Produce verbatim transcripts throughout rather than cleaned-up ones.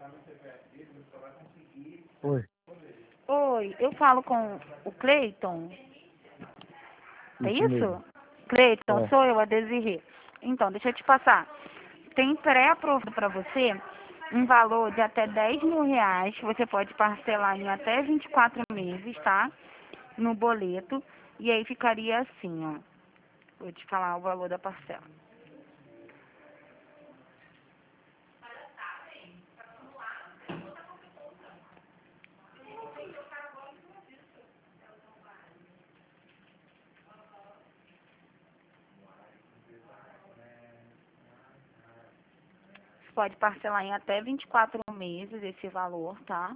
Oi. Oi, eu falo com o Cleiton. É Isso mesmo. isso? Cleiton, É. sou eu, a Desirê. Então, deixa eu te passar. Tem pré-aprovado para você um valor de até dez mil reais. Você pode parcelar em até vinte e quatro meses, tá? No boleto. E aí ficaria assim, ó. Vou te falar o valor da parcela. Você pode parcelar em até vinte e quatro meses esse valor, tá?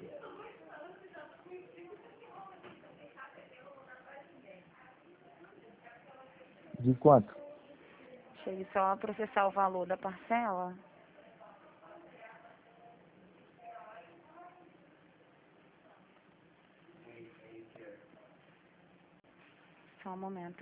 De quanto? Deixa eu só processar o valor da parcela. Só um momento.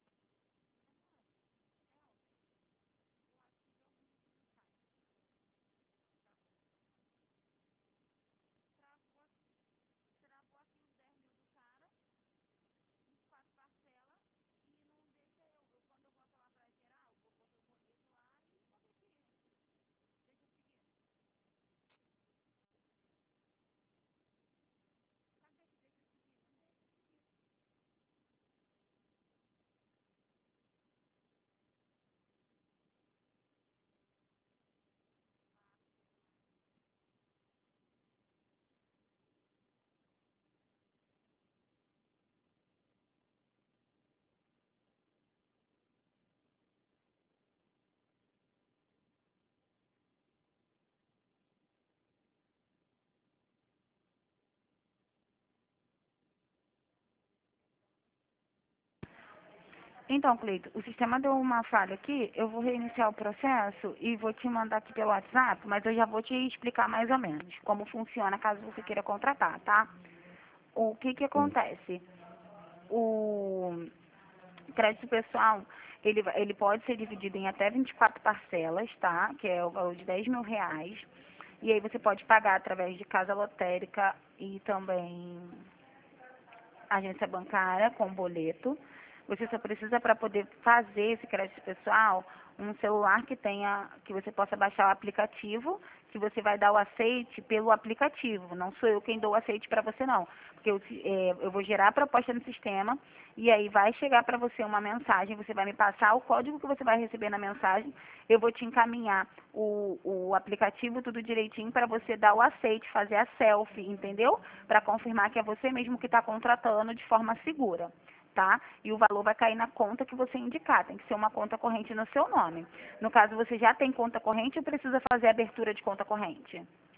Então, Cleito, o sistema deu uma falha aqui, eu vou reiniciar o processo e vou te mandar aqui pelo WhatsApp, mas eu já vou te explicar mais ou menos como funciona caso você queira contratar, tá? O que que Sim. acontece? O crédito pessoal, ele, vai- ele pode ser dividido em até vinte e quatro parcelas, tá? Que é o valor de dez mil reais. E aí você pode pagar através de casa lotérica e também agência bancária com boleto. Você só precisa, para poder fazer esse crédito pessoal, um celular que tenha, que você possa baixar o aplicativo, que você vai dar o aceite pelo aplicativo. Não sou eu quem dou o aceite para você, não. Porque eu, é, eu vou gerar a proposta no sistema e aí vai chegar para você uma mensagem, você vai me passar o código que você vai receber na mensagem, eu vou te encaminhar o, o aplicativo tudo direitinho para você dar o aceite, fazer a selfie, entendeu? Para confirmar que é você mesmo que está contratando de forma segura, tá? E o valor vai cair na conta que você indicar, tem que ser uma conta corrente no seu nome. No caso, você já tem conta corrente ou precisa fazer abertura de conta corrente?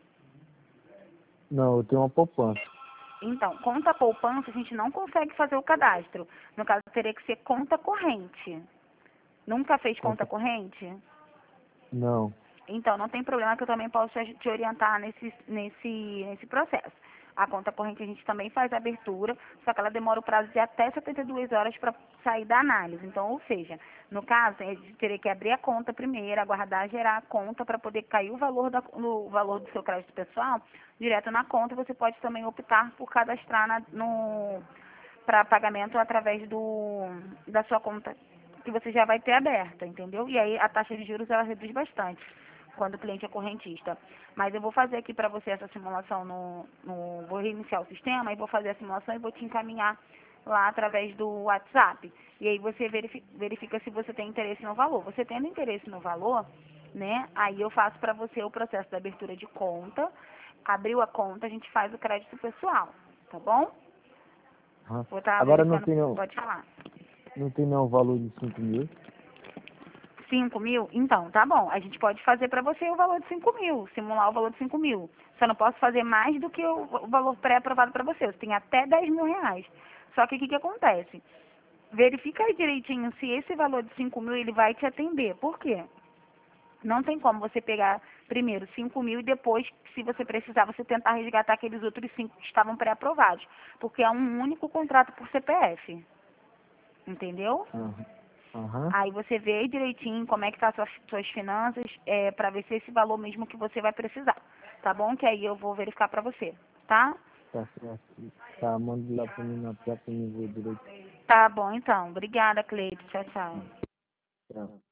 Não, eu tenho uma poupança. Então, conta poupança, a gente não consegue fazer o cadastro. No caso, teria que ser conta corrente. Nunca fez conta Conta... corrente? Não. Então, não tem problema que eu também posso te te orientar nesse, nesse, nesse processo. A conta corrente a gente também faz a abertura, só que ela demora o prazo de até setenta e duas horas para sair da análise. Então, ou seja, no caso, a gente teria que abrir a conta primeiro, aguardar gerar a conta para poder cair o valor, da, no valor do seu crédito pessoal direto na conta. Você pode também optar por cadastrar na, no para pagamento através do, da sua conta que você já vai ter aberta, entendeu? E aí a taxa de juros ela reduz bastante quando o cliente é correntista. Mas eu vou fazer aqui para você essa simulação no, no. Vou reiniciar o sistema e vou fazer a simulação e vou te encaminhar lá através do WhatsApp. E aí você verifica, verifica se você tem interesse no valor. Você tendo interesse no valor, né? Aí eu faço para você o processo da abertura de conta. Abriu a conta, a gente faz o crédito pessoal, tá bom? Aham. Vou estar Agora não verificando, tem, não, pode falar. não tem não o valor de cinco mil. Cinco mil? Então, tá bom. A gente pode fazer para você o valor de cinco mil, simular o valor de cinco mil. Só não posso fazer mais do que o, o valor pré-aprovado para você. Você tem até dez mil reais. Só que o que, que acontece? Verifica aí direitinho se esse valor de cinco mil ele vai te atender. Por quê? Não tem como você pegar primeiro cinco mil e depois, se você precisar, você tentar resgatar aqueles outros cinco que estavam pré-aprovados. Porque é um único contrato por C P F. Entendeu? Aham. Aham. Aí você vê aí direitinho como é que tá suas, suas finanças, é, para ver se é esse valor mesmo que você vai precisar, tá bom? Que aí eu vou verificar para você, tá? Tá certo. Tá, manda lá pra mim no WhatsApp pra mim ver direito. Tá bom, então. Obrigada, Cleide. Tchau, tchau. Tchau.